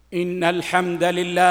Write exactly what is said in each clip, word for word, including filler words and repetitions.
إن الحمد لله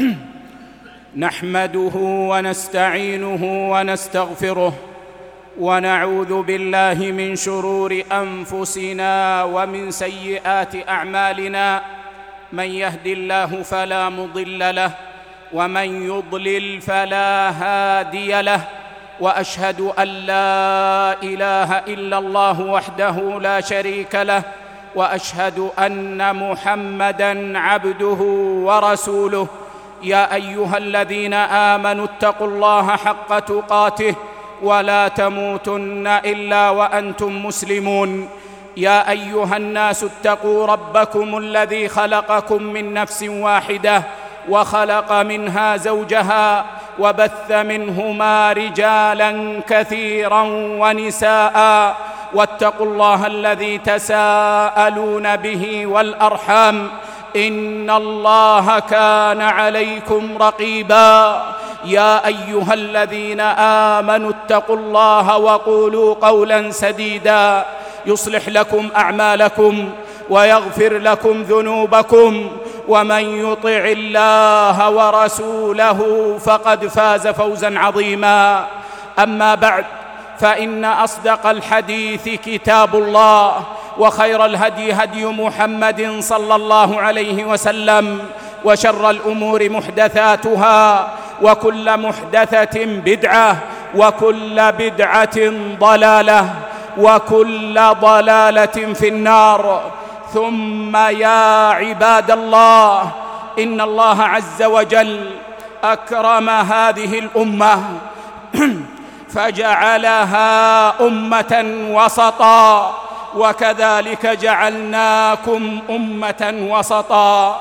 نحمده ونستعينه ونستغفره ونعوذ بالله من شرور أنفسنا ومن سيئات أعمالنا. من يهد الله فلا مضل له ومن يضلل فلا هادي له، وأشهد أن لا إله إلا الله وحده لا شريك له، وأشهد أن محمدًا عبده ورسوله. يا أيها الذين آمنوا اتقوا الله حق تقاته ولا تموتن إلا وأنتم مسلمون. يا أيها الناس اتقوا ربكم الذي خلقكم من نفس واحدة وخلق منها زوجها وبث منهما رجالاً كثيراً ونساءً، واتقوا الله الذي تساءلون به والأرحام إن الله كان عليكم رقيباً. يا أيها الذين آمنوا اتقوا الله وقولوا قولاً سديداً يصلح لكم أعمالكم ويغفر لكم ذنوبكم، ومن يطع الله ورسوله فقد فاز فوزاً عظيماً. أما بعد، فإن أصدق الحديث كتاب الله، وخير الهدي هدي محمد صلى الله عليه وسلم، وشر الأمور محدثاتها، وكل محدثة بدعة، وكل بدعة ضلالة، وكل ضلالة في النار. ثم يا عباد الله، إن الله عز وجل أكرم هذه الأمة فجعلها أمة وسطا، وكذلك جعلناكم أمة وسطا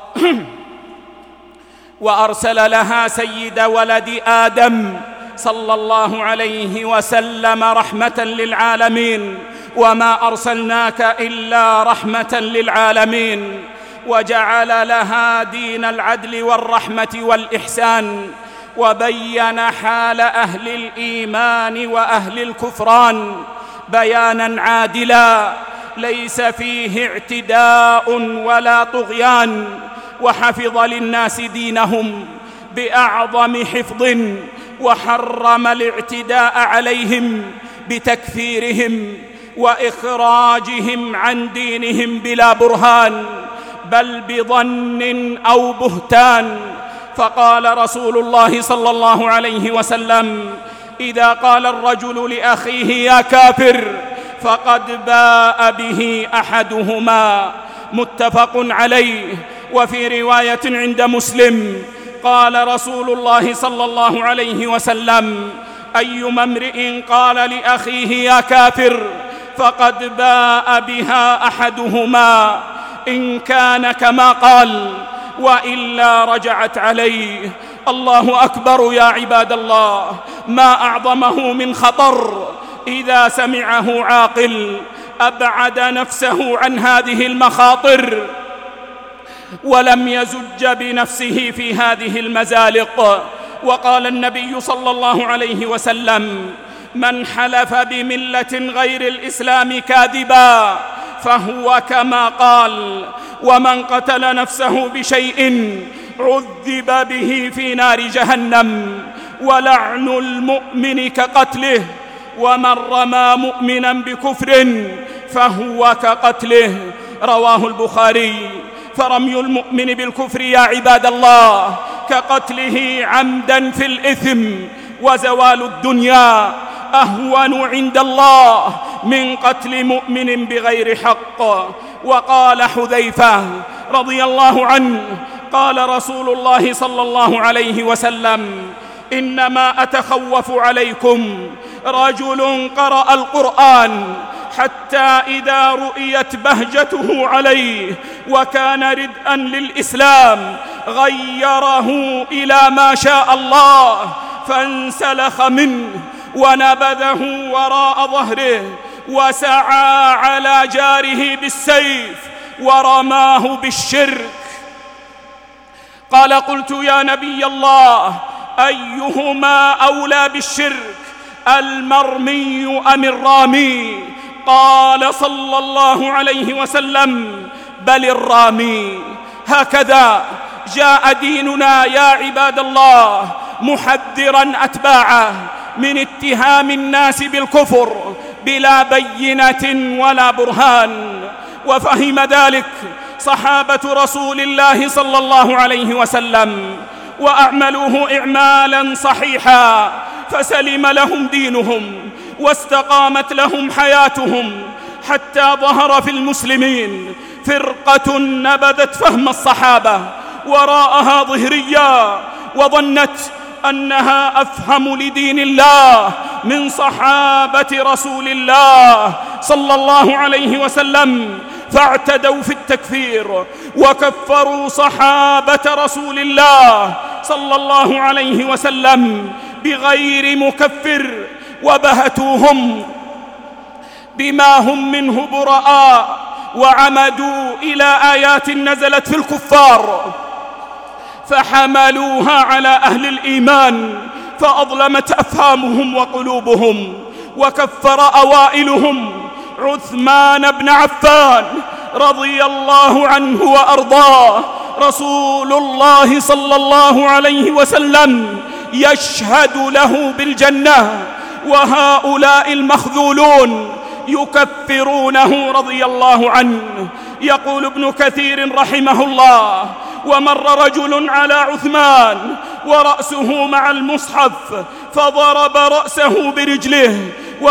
وأرسل لها سيد ولد آدم صلى الله عليه وسلم رحمة للعالمين، وما أرسلناك إلا رحمة للعالمين، وجعل لها دين العدل والرحمة والإحسان، وبين حال أهل الإيمان وأهل الكفران بياناً عادلاً ليس فيه اعتداء ولا طغيان، وحفظ للناس دينهم بأعظم حفظ، وحرم الاعتداء عليهم بتكفيرهم وإخراجهم عن دينهم بلا برهان، بل بظن أو بهتان. فقال رسول الله صلى الله عليه وسلم: إذا قال الرجل لأخيه يا كافر فقد باء به أحدهما. متفق عليه. وفي رواية عند مسلم قال رسول الله صلى الله عليه وسلم: أيما امرئ قال لأخيه يا كافر فقد باء بها أحدهما، إن كان كما قال وإلا رجعت عليه. الله أكبر يا عباد الله، ما أعظمه من خطر إذا سمعه عاقل أبعد نفسه عن هذه المخاطر ولم يزج بنفسه في هذه المزالق. وقال النبي صلى الله عليه وسلم: من حلف بملة غير الإسلام كاذبا فهو كما قال، ومن قتل نفسه بشيء عذب به في نار جهنم، ولعن المؤمن كقتله، ومن رمى مؤمنا بكفر فهو كقتله. رواه البخاري. فرمي المؤمن بالكفر يا عباد الله كقتله عمدا في الإثم، وزوال الدنيا أهون عند الله من قتل مؤمن بغير حق. وقال حذيفة رضي الله عنه: قال رسول الله صلى الله عليه وسلم: إنما أتخوف عليكم رجل قرأ القرآن حتى إذا رؤيت بهجته عليه وكان ردءا للإسلام غيره إلى ما شاء الله، فانسلخ منه ونبذه وراء ظهره، وسعى على جاره بالسيف ورماه بالشرك. قال: قلت يا نبي الله، أيهما أولى بالشرك، المرمي أم الرامي؟ قال صلى الله عليه وسلم: بل الرامي. هكذا جاء ديننا يا عباد الله محذرا أتباعه من اتهام الناس بالكفر بلا بينة ولا برهان. وفهم ذلك صحابة رسول الله صلى الله عليه وسلم وأعملوه إعمالا صحيحا، فسلم لهم دينهم واستقامت لهم حياتهم، حتى ظهر في المسلمين فرقة نبذت فهم الصحابة وراءها ظهريا، وظنت أنها أفهم لدين الله من صحابة رسول الله صلى الله عليه وسلم، فاعتدوا في التكفير وكفروا صحابة رسول الله صلى الله عليه وسلم بغير مكفر، وبهتوهم بما هم منه براء، وعمدوا إلى آيات نزلت في الكفار فحملوها على أهل الإيمان فأظلمت أفهامهم وقلوبهم. وكفر أوائلهم عثمان بن عفان رضي الله عنه وأرضاه رسول الله صلى الله عليه وسلم يشهد له بالجنة، وهؤلاء المخذولون يكفرونه رضي الله عنه. يقول ابن كثير رحمه الله: ومر رجل على عثمان ورأسه مع المصحف فضرب رأسه برجله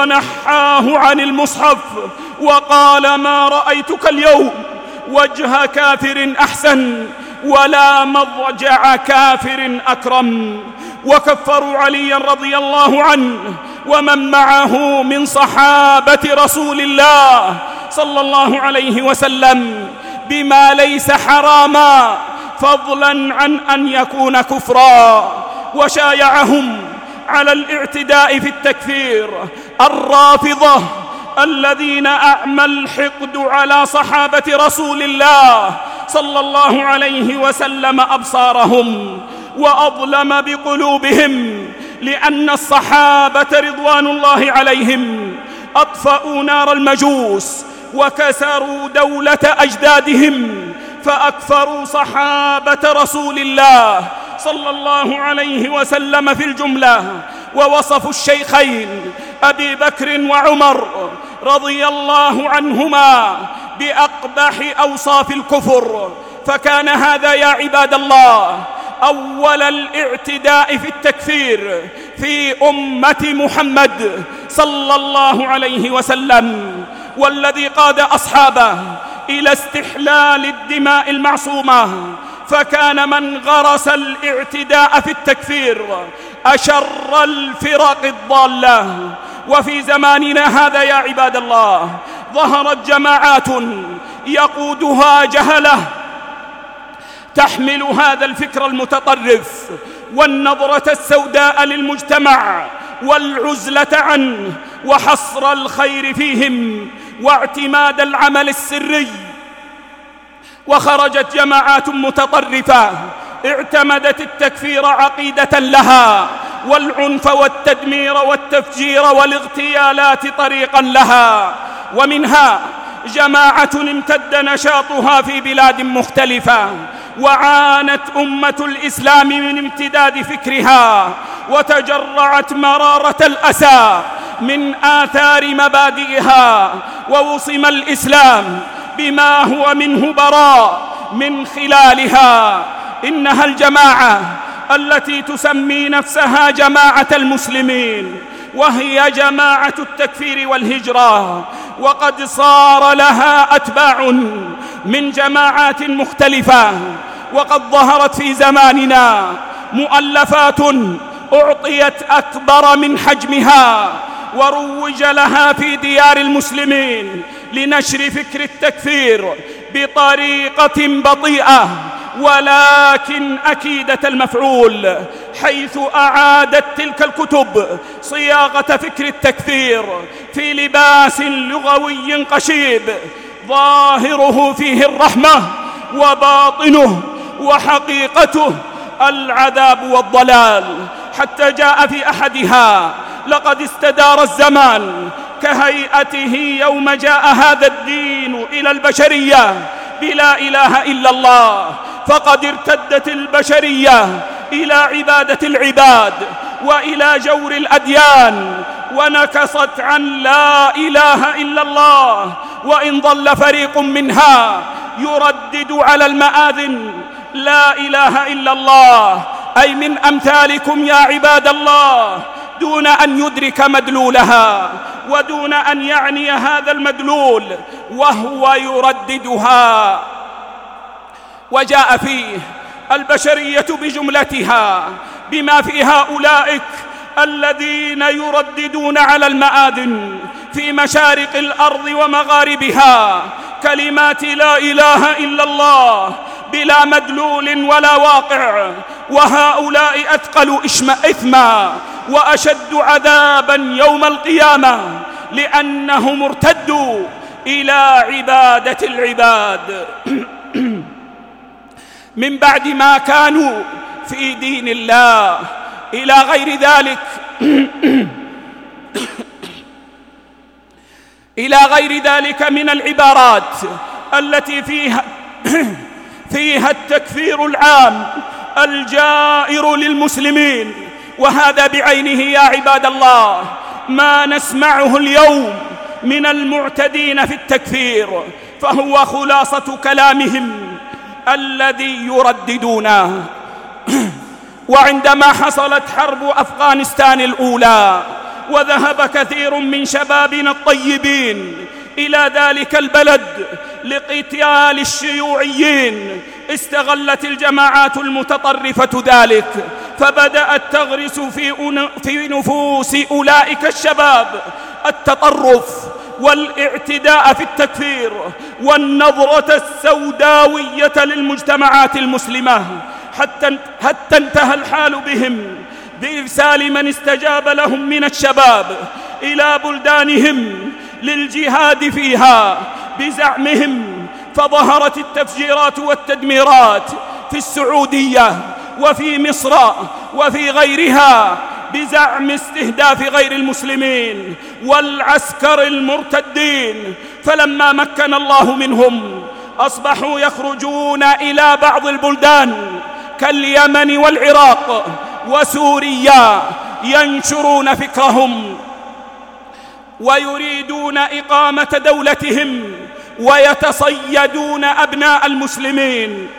ونحاه عن المصحف وقال: ما رأيتك اليوم وجه كافر أحسن ولا مضجع كافر أكرم. وكفروا عليا رضي الله عنه ومن معه من صحابة رسول الله صلى الله عليه وسلم بما ليس حراما، فضلا عن أن يكون كفرا. وشايعهم على الاعتداء في التكفير الرافضة الذين أعمى الحقد على صحابة رسول الله صلى الله عليه وسلم أبصارهم وأظلم بقلوبهم، لأن الصحابة رضوان الله عليهم أطفأوا نار المجوس وكسروا دولة أجدادهم، فأكفروا صحابة رسول الله صلى الله عليه وسلم في الجملة. ووصفوا الشيخين أبي بكر وعمر رضي الله عنهما بأقبح أوصاف الكفر. فكان هذا يا عباد الله أول الاعتداء في التكفير في أمة محمد صلى الله عليه وسلم، والذي قاد أصحابه إلى استحلال الدماء المعصومة. فكان من غرس الاعتداء في التكفير أشر الفرق الضالة. وفي زماننا هذا يا عباد الله ظهرت جماعات يقودها جهلة تحمل هذا الفكر المتطرف والنظرة السوداء للمجتمع والعزلة عنه وحصر الخير فيهم واعتماد العمل السري. وخرجت جماعات متطرفة اعتمدت التكفير عقيدة لها، والعنف والتدمير والتفجير والاغتيالات طريقا لها. ومنها جماعة امتد نشاطها في بلاد مختلفة، وعانت أمة الإسلام من امتداد فكرها، وتجرعت مرارة الأسى من آثار مبادئها، ووصم الإسلام بما هو منه براء من خلالها. إنها الجماعة التي تسمي نفسها جماعة المسلمين، وهي جماعة التكفير والهجرة، وقد صار لها أتباع من جماعات مختلفة. وقد ظهرت في زماننا مؤلفات أعطيت أكبر من حجمها وروج لها في ديار المسلمين لنشر فكر التكفير بطريقة بطيئة ولكن أكيدة المفعول، حيث أعادت تلك الكتب صياغة فكر التكفير في لباس لغوي قشيب ظاهره فيه الرحمة وباطنه وحقيقته العذاب والضلال. حتى جاء في أحدها: لقد استدار الزمان كهيئته يوم جاء هذا الدين إلى البشرية بلا إله إلا الله، فقد ارتدت البشرية إلى عبادة العباد وإلى جور الأديان، ونكصت عن لا إله إلا الله. وإن ظل فريق منها يردد على المآذن لا إله إلا الله، أي من أمثالكم يا عباد الله، دون أن يدرك مدلولها ودون أن يعني هذا المدلول وهو يرددها. وجاء فيه البشرية بجملتها بما فيها أولئك الذين يرددون على المآذن في مشارق الأرض ومغاربها كلمات لا إله إلا الله بلا مدلول ولا واقع، وهؤلاء أثقل إثما وأشد عذابا يوم القيامة، لأنهم ارتدوا إلى عبادة العباد من بعد ما كانوا في دين الله إلى غير ذلك إلى غير ذلك من العبارات التي فيها فيها التكفير العام الجائر للمسلمين. وهذا بعينه يا عباد الله ما نسمعه اليوم من المعتدين في التكفير، فهو خلاصة كلامهم الذي يرددونه. وعندما حصلت حرب أفغانستان الأولى وذهب كثير من شبابنا الطيبين إلى ذلك البلد لقتال الشيوعيين، استغلت الجماعات المتطرفة ذلك، فبدأت تغرس في في نفوس أولئك الشباب التطرف والاعتداء في التكفير والنظرة السوداوية للمجتمعات المسلمة، حتى حتى انتهى الحال بهم بإرسال من استجاب لهم من الشباب إلى بلدانهم للجهاد فيها بزعمهم. فظهرت التفجيرات والتدميرات في السعودية وفي مصر وفي غيرها بزعم استهداف غير المسلمين والعسكر المرتدين، فلما مكن الله منهم أصبحوا يخرجون إلى بعض البلدان كاليمن والعراق وسوريا ينشرون فكرهم ويريدون إقامة دولتهم ويتصيدون أبناء المسلمين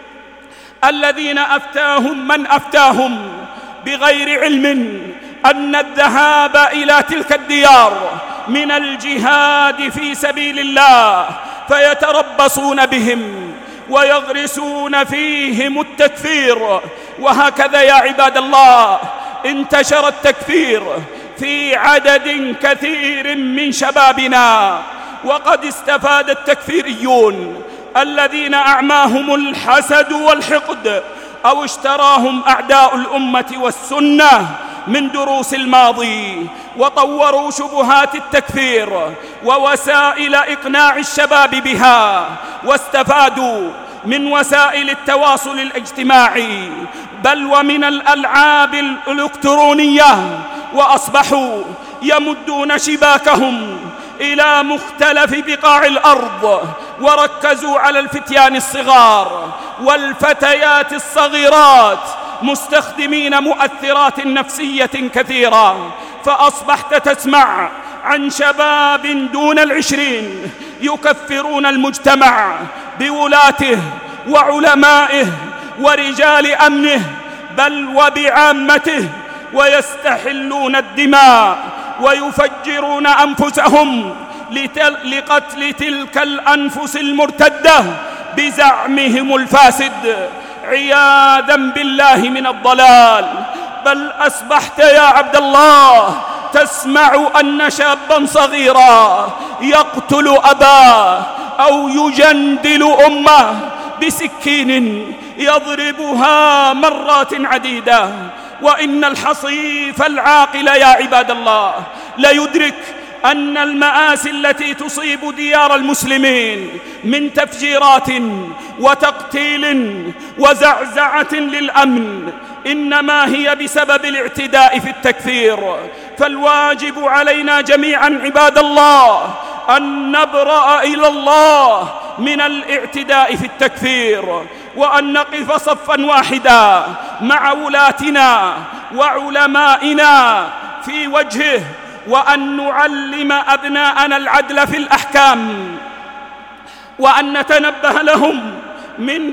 الذين أفتاهم من أفتاهم بغير علم أن الذهاب إلى تلك الديار من الجهاد في سبيل الله، فيتربصون بهم ويغرسون فيهم التكفير. وهكذا يا عباد الله انتشر التكفير في عدد كثير من شبابنا، وقد استفاد التكفيريون الذين أعماهم الحسد والحقد أو اشتراهم أعداء الأمة والسنة من دروس الماضي، وطوروا شبهات التكفير ووسائل إقناع الشباب بها، واستفادوا من وسائل التواصل الاجتماعي بل ومن الألعاب الإلكترونية، وأصبحوا يمدون شباكهم إلى مختلف بقاع الأرض، وركزوا على الفتيان الصغار والفتيات الصغيرات مستخدمين مؤثرات نفسية كثيرة. فأصبحت تسمع عن شباب دون العشرين يكفرون المجتمع بولاته وعلمائه ورجال أمنه بل وبعامته، ويستحلون الدماء ويفجرون أنفسهم لقتل تلك الأنفس المرتدة بزعمهم الفاسد، عياذا بالله من الضلال. بل أصبحت يا عبد الله تسمع أن شابا صغيرا يقتل أباه أو يجندل أمه بسكين يضربها مرات عديدة. وإن الحصيف العاقل يا عباد الله ليدرك أن المآسي التي تصيب ديار المسلمين من تفجيرات وتقتيل وزعزعة للأمن إنما هي بسبب الاعتداء في التكفير. فالواجب علينا جميعا عباد الله أن نبرأ إلى الله من الاعتداء في التكفير، وأن نقف صفا واحدا مع ولاتنا وعلمائنا في وجهه، وأن نعلم أبناءنا العدل في الأحكام، وأن نتنبه لهم من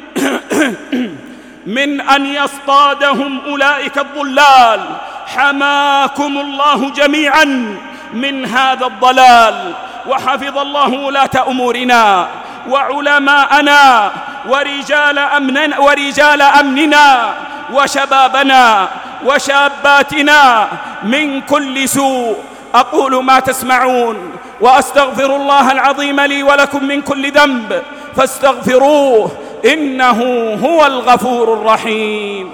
من أن يصطادهم أولئك الضلال. حماكم الله جميعا من هذا الضلال، وحفظ الله ولاة أمورنا وعلماءنا ورجال أمننا, ورجال أمننا وشبابنا وشاباتنا من كل سوء. أقول ما تسمعون وأستغفر الله العظيم لي ولكم من كل ذنب فاستغفروه إنه هو الغفور الرحيم.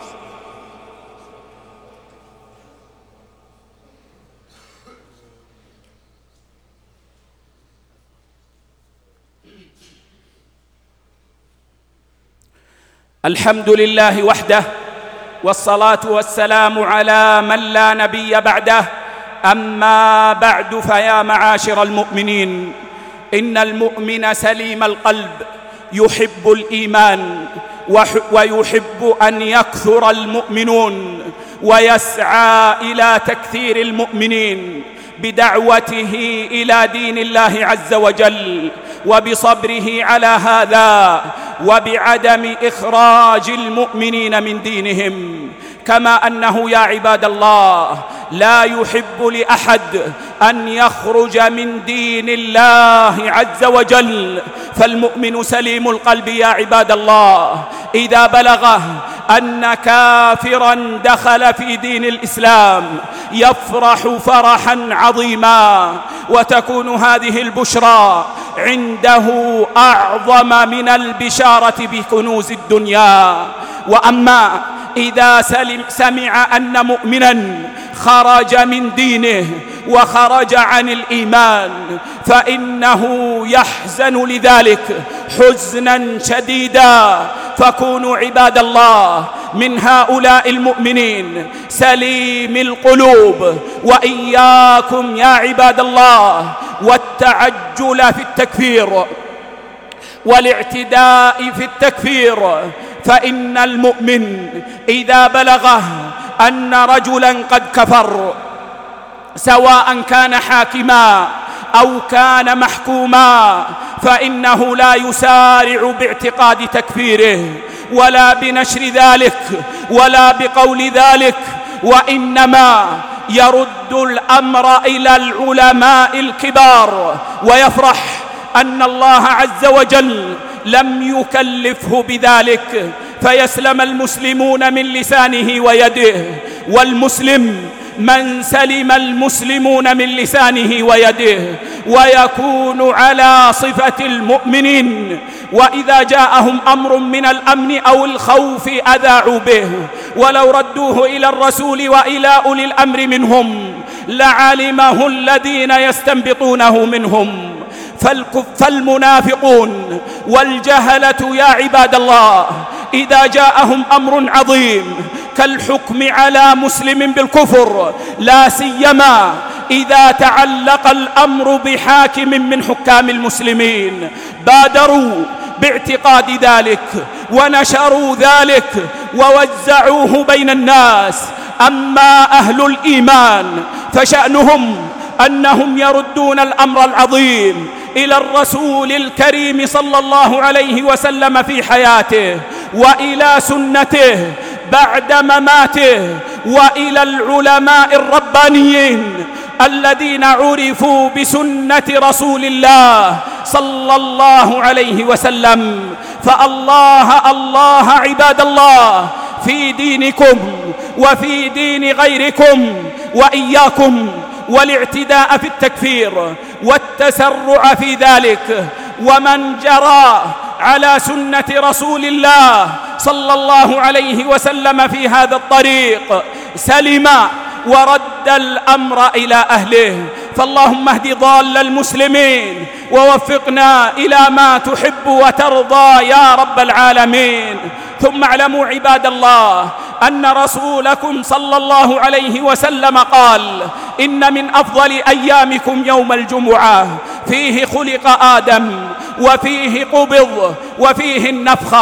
الحمد لله وحده، والصلاة والسلام على من لا نبي بعده. أما بعد، فيا معاشر المؤمنين، إن المؤمن سليم القلب يحب الإيمان ويحب أن يكثر المؤمنون، ويسعى إلى تكثير المؤمنين بدعوته إلى دين الله عز وجل، وبصبره على هذا، وبعدم إخراج المؤمنين من دينهم. كما أنه يا عباد الله لا يحب لأحد أن يخرج من دين الله عز وجل، فالمؤمن سليم القلب يا عباد الله إذا بلغه أن كافراً دخل في دين الإسلام يفرح فرحاً عظيماً، وتكون هذه البشرى عنده أعظم من البشارة بكنوز الدنيا. وأما إذا سمع أن مؤمناً خرج من دينه وخرج عن الإيمان فإنه يحزن لذلك حزناً شديداً. فكونوا عباد الله من هؤلاء المؤمنين سليم القلوب، وإياكم يا عباد الله والتعجل في التكفير والاعتداء في التكفير، فإن المؤمن إذا بلغه أن رجلاً قد كفر، سواء كان حاكماً أو كان محكوما، فإنه لا يسارع باعتقاد تكفيره ولا بنشر ذلك ولا بقول ذلك، وإنما يرد الأمر إلى العلماء الكبار، ويفرح أن الله عز وجل لم يكلفه بذلك، فيسلم المسلمون من لسانه ويده. والمسلم من سلم المسلمون من لسانه ويده، ويكون على صفة المؤمنين، وإذا جاءهم أمر من الأمن أو الخوف أذاعوا به، ولو ردوه إلى الرسول وإلى أولي الأمر منهم لعلمه الذين يستنبطونه منهم. فالمنافقون والجهلة يا عباد الله إذا جاءهم أمر عظيم كالحكم على مسلم بالكفر، لا سيما إذا تعلق الأمر بحاكم من حكام المسلمين، بادروا باعتقاد ذلك ونشروا ذلك ووزعوه بين الناس. أما أهل الإيمان فشأنهم أنهم يردون الأمر العظيم إلى الرسول الكريم صلى الله عليه وسلم في حياته، وإلى سنته بعد مماته، وإلى العلماء الربانيين الذين عرفوا بسنة رسول الله صلى الله عليه وسلم. فالله الله عباد الله في دينكم وفي دين غيركم، وإياكم والاعتداء في التكفير والتسرع في ذلك. ومن جرى على سنة رسول الله صلى الله عليه وسلم في هذا الطريق سلم ورد الأمر إلى أهله. فاللهم اهد ضال المسلمين ووفقنا إلى ما تحب وترضى يا رب العالمين. ثم اعلموا عباد الله أن رسولكم صلى الله عليه وسلم قال: إن من أفضل أيامكم يوم الجمعة، فيه خلق آدم وفيه قبض وفيه النفخة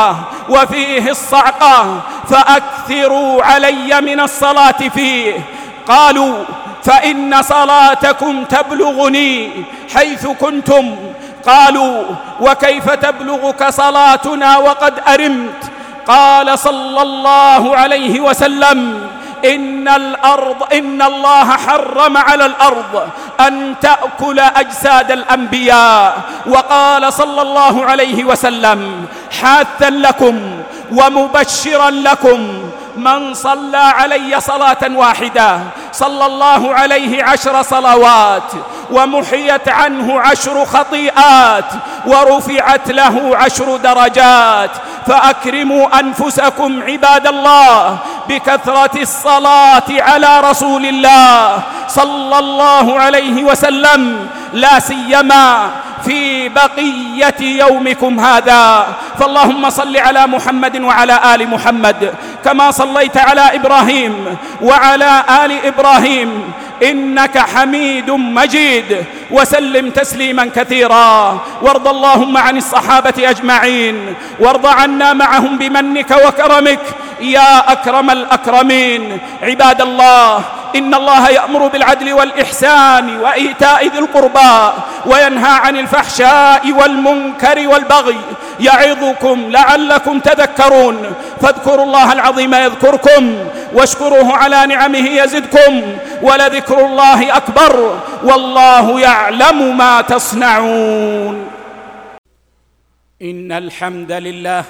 وفيه الصعقة، فأكثروا علي من الصلاة فيه. قالوا: فإن صلاتكم تبلغني حيث كنتم. قالوا: وكيف تبلغك صلاتنا وقد أرمت؟ قال صلى الله عليه وسلم: إن الأرض إن الله حرم على الأرض أن تأكل أجساد الأنبياء. وقال صلى الله عليه وسلم: حاثا لكم ومبشرا لكم، من صلى علي صلاة واحدة صلى الله عليه عشر صلوات، ومحيت عنه عشر خطيئات، ورفعت له عشر درجات. فأكرموا أنفسكم عباد الله بكثرة الصلاة على رسول الله صلى الله عليه وسلم، لا سيما في بقية يومكم هذا. فاللهم صل على محمد وعلى آل محمد كما صليت على إبراهيم وعلى آل إبراهيم إنك حميد مجيد، وسلم تسليما كثيرا. وارض اللهم عن الصحابة أجمعين، وارض عنا معهم بمنك وكرمك يا أكرم الأكرمين. عباد الله، إن الله يأمر بالعدل والإحسان وإيتاء ذي القربى، وينهى عن الفحشاء والمنكر والبغي، يعظكم لعلكم تذكرون. فاذكروا الله العظيم يذكركم، واشكروه على نعمه يزدكم، ولذكر الله أكبر، والله يعلم ما تصنعون. إن الحمد لله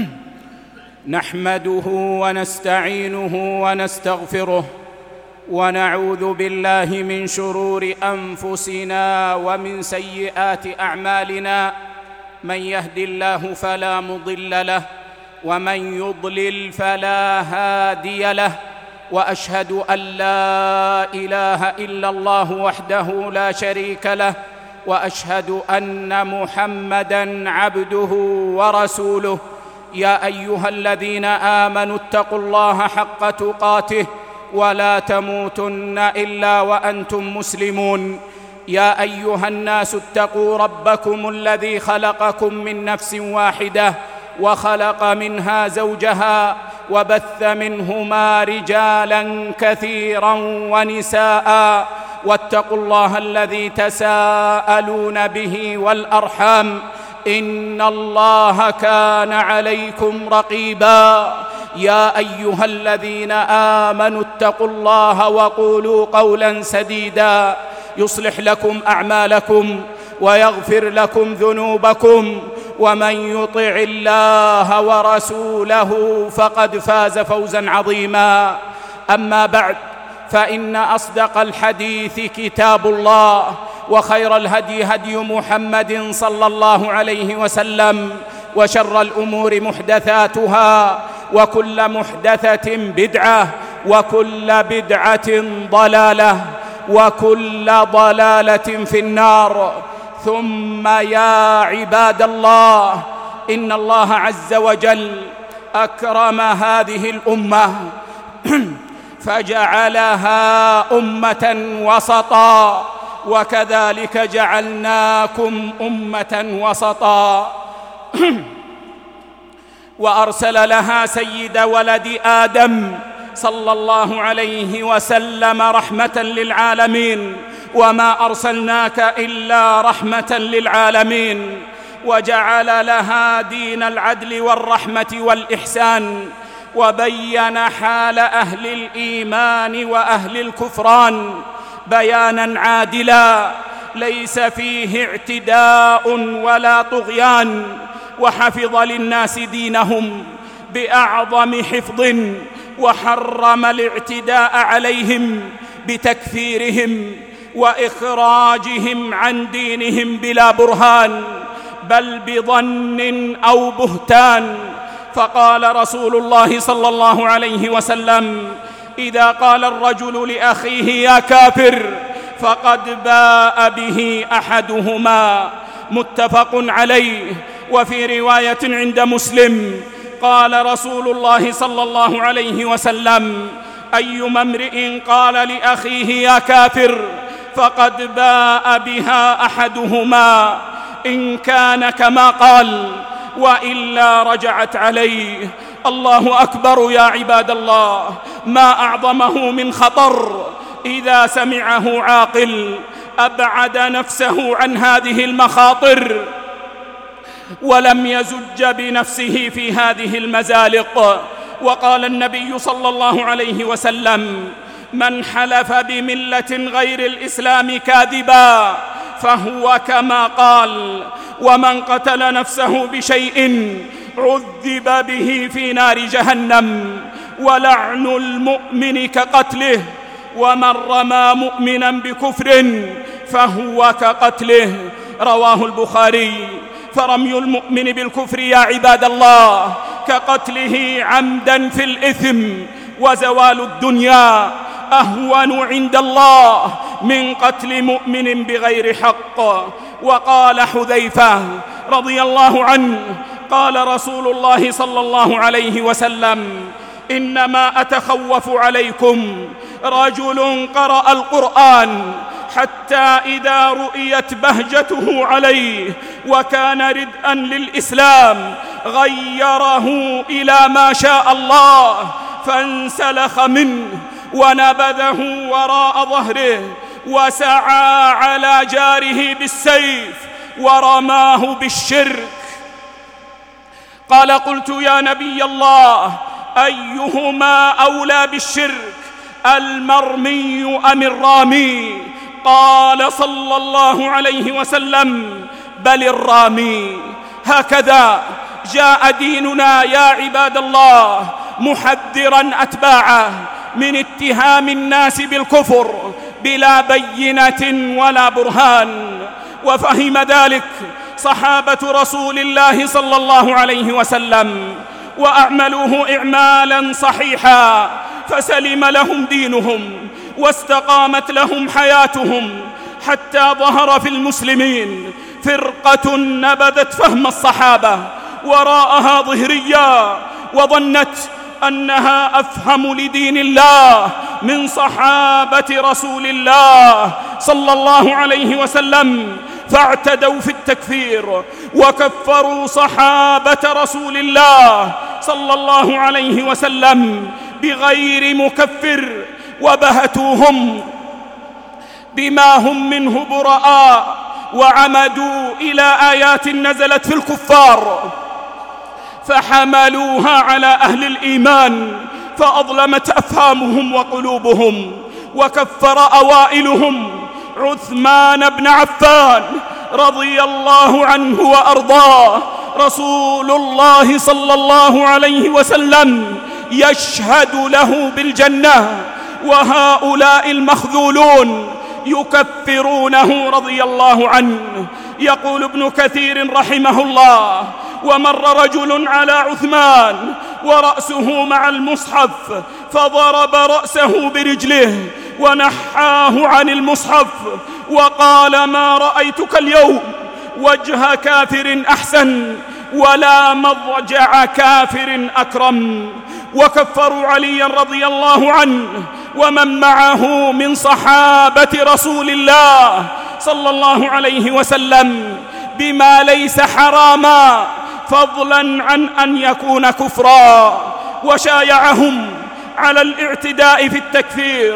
نحمده ونستعينه ونستغفره، ونعوذ بالله من شرور أنفسنا ومن سيئات أعمالنا. من يهد الله فلا مضل له، ومن يضلل فلا هادي له. وأشهد أن لا إله إلا الله وحده لا شريك له، وأشهد أن محمدًا عبده ورسوله. يا أيها الذين آمنوا اتقوا الله حق تقاته، ولا تموتن إلا وأنتم مسلمون. يا أيها الناس اتقوا ربكم الذي خلقكم من نفس واحدة، وخلق منها زوجها، وبث منهما رجالا كثيرا ونساء. واتقوا الله الذي تساءلون به والأرحام، إن الله كان عليكم رقيبا. يا أيها الذين آمنوا اتقوا الله وقولوا قولا سديدا، يصلح لكم أعمالكم ويغفر لكم ذنوبكم، ومن يطع الله ورسوله فقد فاز فوزا عظيما. أما بعد، فإن أصدق الحديث كتاب الله، وخير الهدي هدي محمد صلى الله عليه وسلم، وشر الأمور محدثاتها، وكل محدثة بدعة، وكل بدعة ضلالة، وكل ضلالة في النار. ثم يا عباد الله، إن الله عز وجل أكرم هذه الأمة فجعلها أمة وسطا، وكذلك جعلناكم أمة وسطا. وأرسل لها سيد ولد آدم صلى الله عليه وسلم رحمة للعالمين، وما أرسلناك إلا رحمة للعالمين. وجعل لها دين العدل والرحمة والإحسان، وبين حال أهل الإيمان وأهل الكفران بيانا عادلا ليس فيه اعتداء ولا طغيان. وحفظ للناس دينهم بأعظم حفظ، وحرم الاعتداء عليهم بتكفيرهم وإخراجهم عن دينهم بلا برهان، بل بظن أو بهتان. فقال رسول الله صلى الله عليه وسلم: إذا قال الرجل لأخيه يا كافر فقد باء به أحدهما. متفق عليه. وفي رواية عند مسلم قال رسول الله صلى الله عليه وسلم: أيما امرئ قال لأخيه يا كافر فقد باء بها أحدهما، إن كان كما قال وإلا رجعت عليه. الله أكبر يا عباد الله، ما أعظمه من خطر إذا سمعه عاقل أبعد نفسه عن هذه المخاطر ولم يزج بنفسه في هذه المزالق. وقال النبي صلى الله عليه وسلم: من حلف بملة غير الإسلام كاذبا فهو كما قال، ومن قتل نفسه بشيء عذب به في نار جهنم، ولعن المؤمن كقتله، ومن رمى مؤمنا بكفر فهو كقتله. رواه البخاري. فرمي المؤمن بالكفر يا عباد الله كقتله عمدا في الإثم، وزوال الدنيا أهون عند الله من قتل مؤمن بغير حق. وقال حذيفة رضي الله عنه: قال رسول الله صلى الله عليه وسلم: إنما أتخوف عليكم رجل قرأ القرآن حتى إذا رؤيت بهجته عليه وكان ردءا للإسلام غيره إلى ما شاء الله، فانسلخ منه ونبذه وراء ظهره، وسعى على جاره بالسيف ورماه بالشرك. قال: قلت يا نبي الله، أيهما أولى بالشرك، المرمي أم الرامي؟ قال صلى الله عليه وسلم: بل الرامي. هكذا جاء ديننا يا عباد الله محذرا أتباعه من اتهام الناس بالكفر بلا بينة ولا برهان. وفهم ذلك صحابة رسول الله صلى الله عليه وسلم وأعملوه إعمالا صحيحا، فسلم لهم دينهم واستقامت لهم حياتهم، حتى ظهر في المسلمين فرقة نبذت فهم الصحابة وراءها ظهريا، وظنت أنها أفهم لدين الله من صحابة رسول الله صلى الله عليه وسلم، فاعتدوا في التكفير وكفروا صحابة رسول الله صلى الله عليه وسلم بغير مكفر، وبهتوهم بما هم منه براء، وعمدوا إلى آيات نزلت في الكفار فحملوها على أهل الإيمان، فأظلمت أفهامهم وقلوبهم. وكفر أوائلهم عثمان بن عفان رضي الله عنه وأرضاه رسول الله صلى الله عليه وسلم يشهد له بالجنة، وهؤلاء المخذولون يكفرونه رضي الله عنه. يقول ابن كثير رحمه الله: ومر رجل على عثمان ورأسه مع المصحف فضرب رأسه برجله ونحاه عن المصحف وقال: ما رأيتك اليوم وجه كافر أحسن ولا مضجع كافر أكرم. وكفروا عليا رضي الله عنه ومن معه من صحابة رسول الله صلى الله عليه وسلم بما ليس حراما، فضلا عن أن يكون كفرا. وشايعهم على الاعتداء في التكفير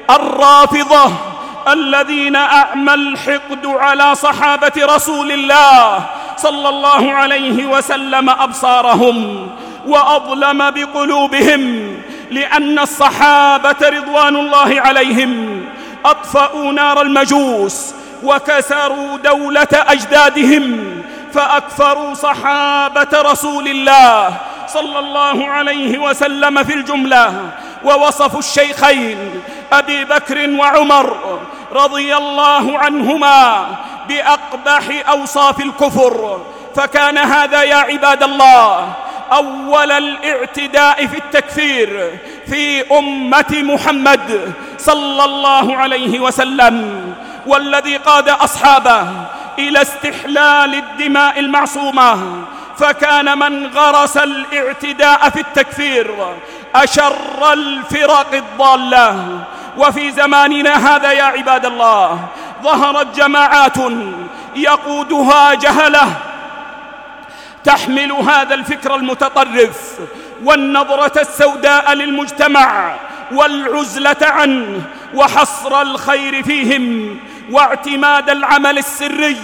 الرافضة الذين أعمى الحقد على صحابة رسول الله صلى الله عليه وسلم أبصارهم، وأظلم بقلوبهم، لأن الصحابة رضوان الله عليهم أطفأوا نار المجوس وكسروا دولة أجدادهم، فأكفروا صحابة رسول الله صلى الله عليه وسلم في الجملة. ووصفوا الشيخين أبي بكر وعمر رضي الله عنهما بأقبح أوصاف الكفر. فكان هذا يا عباد الله أول الاعتداء في التكفير في أمة محمد صلى الله عليه وسلم، والذي قاد أصحابه إلى استحلال الدماء المعصومة. فكان من غرس الاعتداء في التكفير أشر الفرق الضالة. وفي زماننا هذا يا عباد الله ظهرت جماعات يقودها جهلة تحمل هذا الفكر المتطرف والنظرة السوداء للمجتمع والعزلة عنه وحصر الخير فيهم واعتماد العمل السري.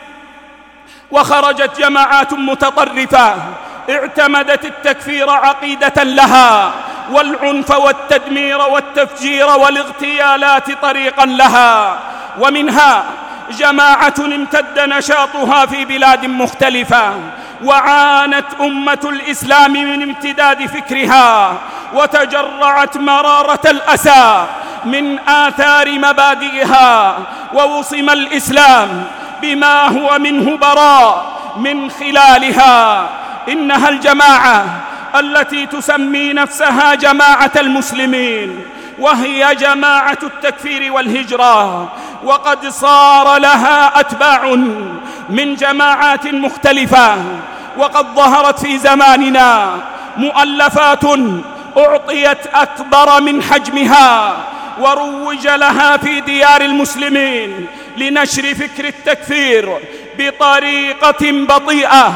وخرجت جماعات متطرفة اعتمدت التكفير عقيدة لها، والعنف والتدمير والتفجير والاغتيالات طريقا لها. ومنها جماعة امتد نشاطها في بلاد مختلفة، وعانت أمة الإسلام من امتداد فكرها، وتجرعت مرارة الأسى من آثار مبادئها، ووصم الإسلام بما هو منه براء من خلالها. إنها الجماعة التي تسمي نفسها جماعة المسلمين، وهي جماعة التكفير والهجرة، وقد صار لها أتباع من جماعات مختلفة. وقد ظهرت في زماننا مؤلفات أعطيت أكبر من حجمها وروج لها في ديار المسلمين لنشر فكر التكفير بطريقة بطيئة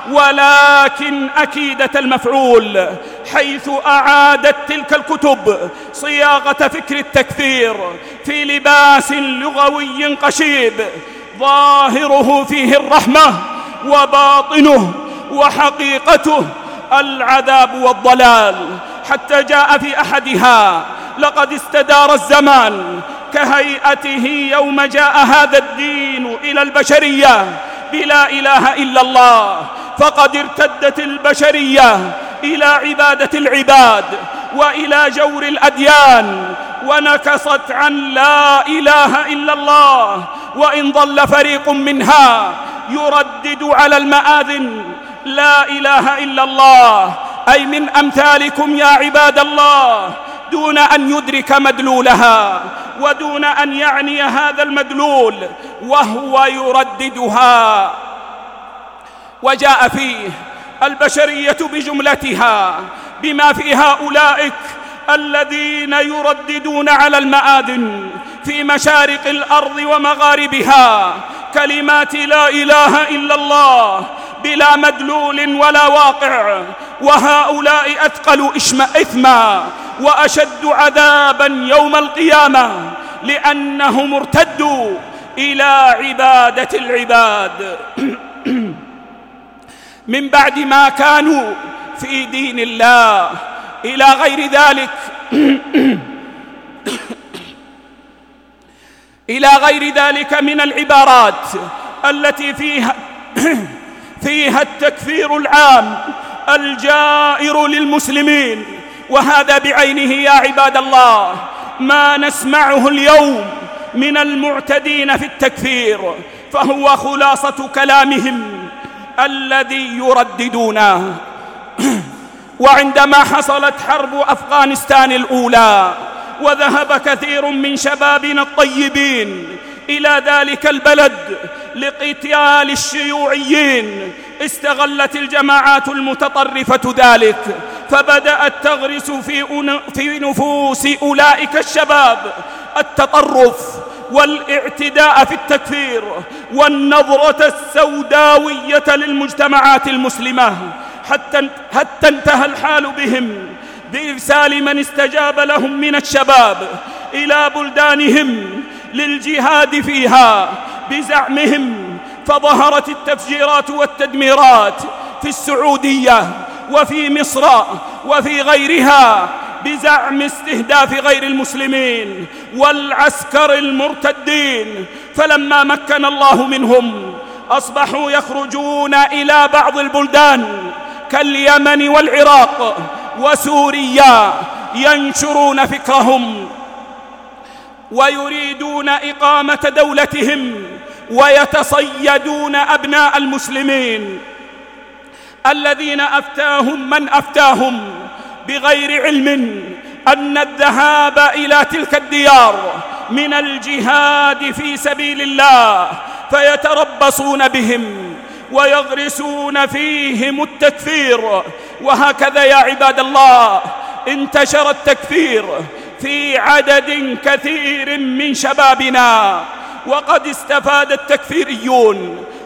ولكن أكيدة المفعول، حيث أعادت تلك الكتب صياغة فكر التكفير في لباس لغوي قشيب ظاهره فيه الرحمة وباطنه وحقيقته العذاب والضلال. حتى جاء في أحدها: لقد استدار الزمان كهيئته يوم جاء هذا الدين إلى البشرية بلا إله إلا الله، فقد ارتدت البشرية إلى عبادة العباد وإلى جور الأديان، ونكصت عن لا إله إلا الله. وإن ظل فريق منها يردد على المآذن لا إله إلا الله، أي من أمثالكم يا عباد الله، دون أن يدرك مدلولها ودون أن يعني هذا المدلول وهو يرددها. وجاء فيه البشرية بجملتها بما فيها أولئك الذين يرددون على المآذن في مشارق الأرض ومغاربها كلمات لا إله إلا الله بلا مدلول ولا واقع، وهؤلاء أثقل إثما وأشد عذابا يوم القيامة، لأنهم ارتدوا إلى عبادة العباد من بعد ما كانوا في دين الله. إلى غير ذلك إلى غير ذلك من العبارات التي فيها فيها التكفير العام الجائر للمسلمين. وهذا بعينه يا عباد الله ما نسمعه اليوم من المعتدين في التكفير، فهو خلاصة كلامهم الذي يرددونه. وعندما حصلت حرب أفغانستان الأولى وذهب كثير من شبابنا الطيبين إلى ذلك البلد لقتال الشيوعيين، استغلت الجماعات المتطرفة ذلك، فبدأت تغرس في نفوس أولئك الشباب التطرف والاعتداء في التكفير والنظرة السوداوية للمجتمعات المسلمة، حتى, حتى انتهى الحال بهم بإرسال من استجاب لهم من الشباب إلى بلدانهم للجهاد فيها بزعمهم. فظهرت التفجيرات والتدميرات في السعودية وفي مصر وفي غيرها بزعم استهداف غير المسلمين والعسكر المرتدين. فلما مكن الله منهم أصبحوا يخرجون إلى بعض البلدان كاليمن والعراق وسوريا ينشرون فكرهم ويريدون إقامة دولتهم، ويتصيدون أبناء المسلمين الذين أفتاهم من أفتاهم بغير علم أن الذهاب إلى تلك الديار من الجهاد في سبيل الله، فيتربصون بهم ويغرسون فيهم التكفير. وهكذا يا عباد الله انتشر التكفير في عدد كثير من شبابنا، وقد استفاد التكفيريون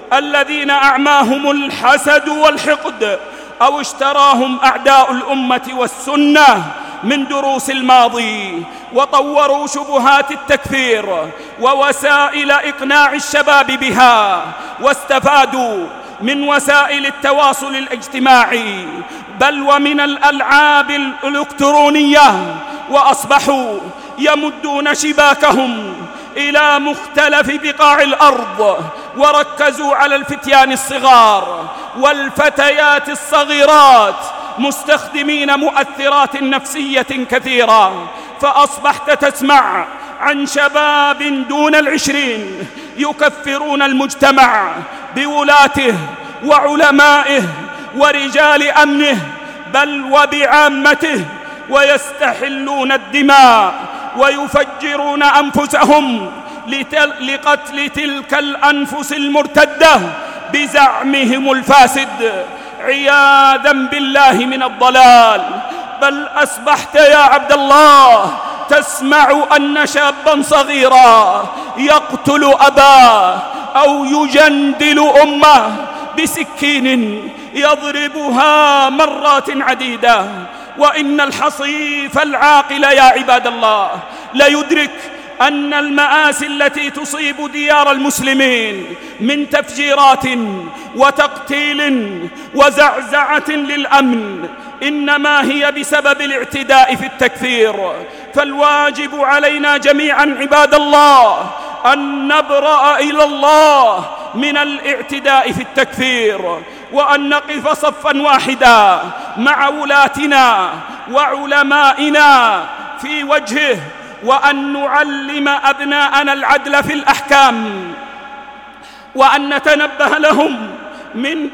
الذين أعماهم الحسد والحقد أو اشتراهم أعداء الأمة والسنة من دروس الماضي، وطوروا شبهات التكفير ووسائل إقناع الشباب بها، واستفادوا من وسائل التواصل الاجتماعي بل ومن الألعاب الإلكترونية، وأصبحوا يمدون شباكهم إلى مختلف بقاع الأرض، وركزوا على الفتيان الصغار والفتيات الصغيرات مستخدمين مؤثرات نفسية كثيرة. فأصبحت تسمع عن شباب دون العشرين يكفرون المجتمع بولاته وعلمائه ورجال أمنه بل وبعامته، ويستحلون الدماء ويفجرون أنفسهم لقتل تلك الأنفس المرتدة بزعمهم الفاسد، عياذا بالله من الضلال. بل أصبحت يا عبد الله تسمع أن شابا صغيرا يقتل أباه أو يجندل أمه بسكين يضربها مرات عديدة. وإن الحصيف العاقل يا عباد الله لا يدرك أن المآسي التي تصيب ديار المسلمين من تفجيرات وتقتيل وزعزعة للأمن إنما هي بسبب الاعتداء في التكفير. فالواجب علينا جميعا عباد الله أن نبرأ إلى الله من الاعتداء في التكفير، وأن نقف صفا واحدا مع ولاتنا وعلمائنا في وجهه، وأن نعلم أبناءنا العدل في الأحكام، وأن نتنبه لهم من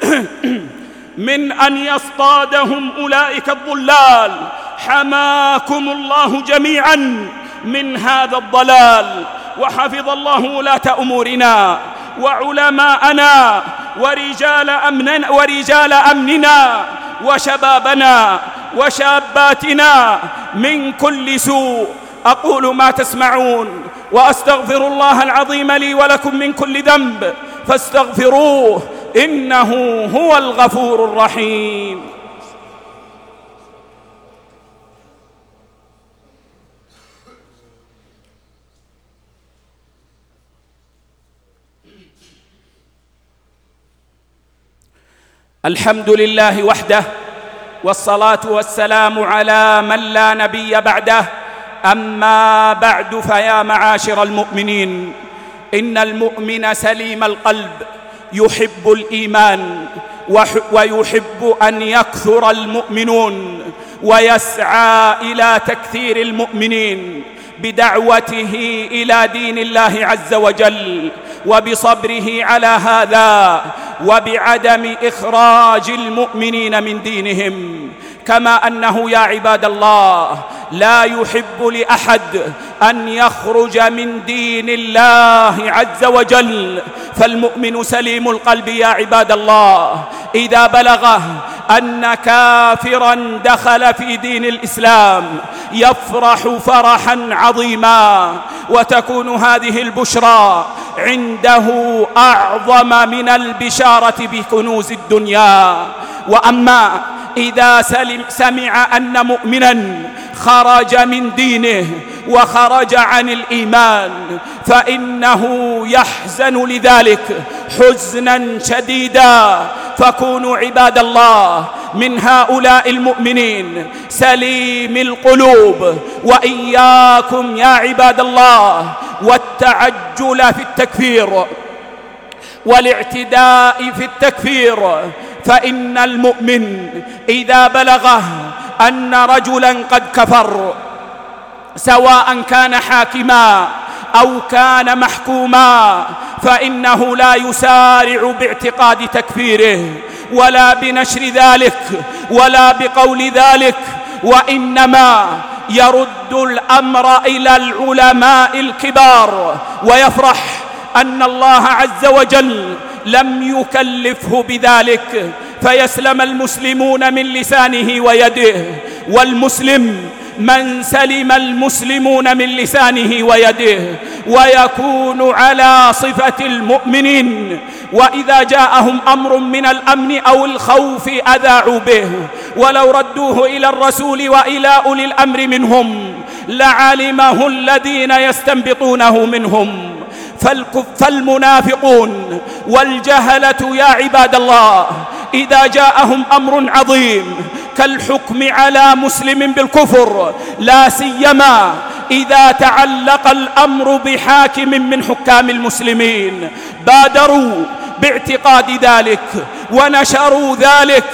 من أن يصطادهم أولئك الضلال. حماكم الله جميعا من هذا الضلال، وحفظ الله ولاة أمورنا وعلماءنا ورجال أمننا, ورجال أمننا وشبابنا وشاباتنا من كل سوء. أقول ما تسمعون وأستغفر الله العظيم لي ولكم من كل ذنب فاستغفروه إنه هو الغفور الرحيم. الحمد لله وحده، والصلاة والسلام على من لا نبي بعده. أما بعد، فيا معاشر المؤمنين، إن المؤمن سليم القلب يحب الإيمان ويحب أن يكثر المؤمنون، ويسعى إلى تكثير المؤمنين بدعوته إلى دين الله عز وجل، وبصبره على هذا، وبعدم إخراج المؤمنين من دينهم. كما أنه يا عباد الله لا يحب لأحد أن يخرج من دين الله عز وجل. فالمؤمن سليم القلب يا عباد الله إذا بلغه أن كافرا دخل في دين الإسلام يفرح فرحا عظيما، وتكون هذه البشرى عنده أعظم من البشارة بكنوز الدنيا. وأما إذا سمع أن مؤمنا خرج من دينه وخرج عن الإيمان فإنه يحزن لذلك حزنا شديدا. فكونوا عباد الله من هؤلاء المؤمنين سليم القلوب، وإياكم يا عباد الله والتعجل في التكفير والاعتداء في التكفير. فإن المؤمن إذا بلغه أن رجلا قد كفر، سواء كان حاكما أو كان محكوما، فإنه لا يسارع باعتقاد تكفيره ولا بنشر ذلك ولا بقول ذلك، وإنما يرد الأمر إلى العلماء الكبار، ويفرح أن الله عز وجل لم يكلفه بذلك، فيسلم المسلمون من لسانه ويده. والمسلم من سلم المسلمون من لسانه ويده، ويكون على صفة المؤمنين. وإذا جاءهم أمر من الأمن أو الخوف أذاعوا به، ولو ردوه إلى الرسول وإلى أولي الأمر منهم لعلمه الذين يستنبطونه منهم. فالمنافقون والجهلة يا عباد الله إذا جاءهم أمر عظيم كالحكم على مسلم بالكفر، لا سيما إذا تعلق الأمر بحاكم من حكام المسلمين، بادروا باعتقاد ذلك ونشروا ذلك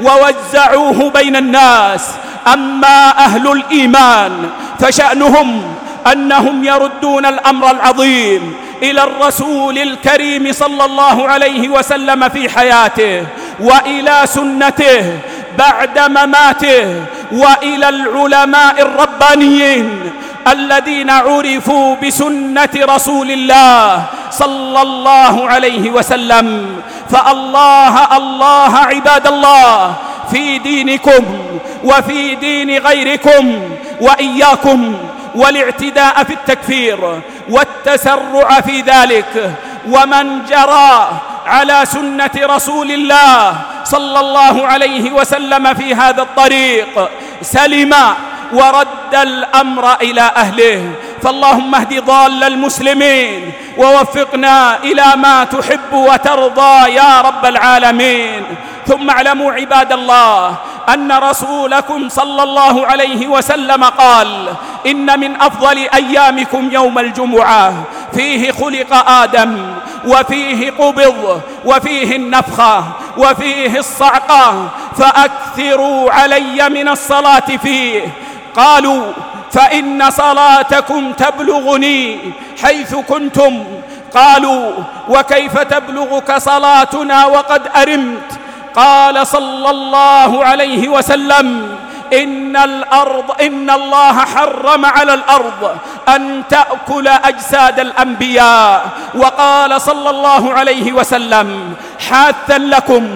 ووزعوه بين الناس. أما أهل الإيمان فشأنهم أنهم يردون الأمر العظيم إلى الرسول الكريم صلى الله عليه وسلم في حياته، وإلى سنته بعد مماته، وإلى العلماء الربانيين الذين عرفوا بسنة رسول الله صلى الله عليه وسلم. فالله الله عباد الله في دينكم وفي دين غيركم، وإياكم والاعتداء في التكفير والتسرع في ذلك. ومن جرى على سنة رسول الله صلى الله عليه وسلم في هذا الطريق سلم ورد الأمر إلى أهله. فاللهم اهد ضال المسلمين ووفقنا إلى ما تحب وترضى يا رب العالمين. ثم اعلموا عباد الله أن رسولكم صلى الله عليه وسلم قال: إن من أفضل أيامكم يوم الجمعة، فيه خلق آدم، وفيه قبض، وفيه النفخة، وفيه الصعقة، فأكثروا علي من الصلاة فيه. قالوا: فإن صلاتكم تبلغني حيث كنتم. قالوا: وكيف تبلغك صلاتنا وقد أرمت؟ قال صلى الله عليه وسلم: إن الأرض إن الله حرم على الأرض أن تأكل أجساد الأنبياء. وقال صلى الله عليه وسلم: حاثا لكم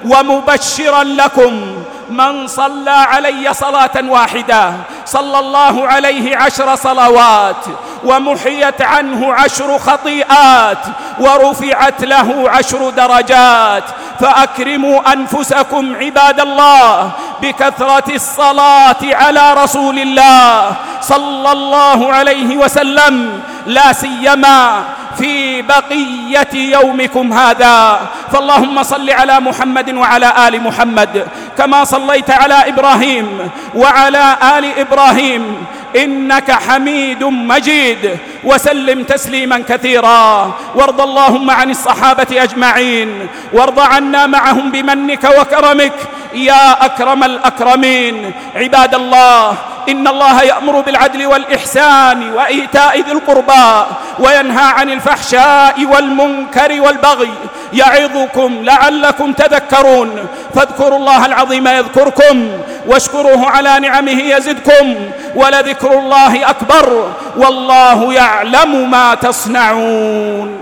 ومبشرا لكم، من صلى علي صلاة واحدة صلى الله عليه عشر صلوات، ومحيت عنه عشر خطيئات، ورفعت له عشر درجات. فأكرموا أنفسكم عباد الله بكثرة الصلاة على رسول الله صلى الله عليه وسلم، لا سيما في بقية يومكم هذا. فاللهم صل على محمد وعلى آل محمد كما صليت على إبراهيم وعلى آل إبراهيم إنك حميد مجيد، وسلم تسليما كثيرا. وارض اللهم عن الصحابة أجمعين، وارض عنا معهم بمنك وكرمك يا أكرم الأكرمين. عباد الله، إن الله يأمر بالعدل والإحسان وإيتاء ذي القربى، وينهى عن الفحشاء والمنكر والبغي، يعظكم لعلكم تذكرون. فاذكروا الله العظيم يذكركم، واشكروه على نعمه يزدكم، ولذكر الله أكبر، والله يعلم ما تصنعون.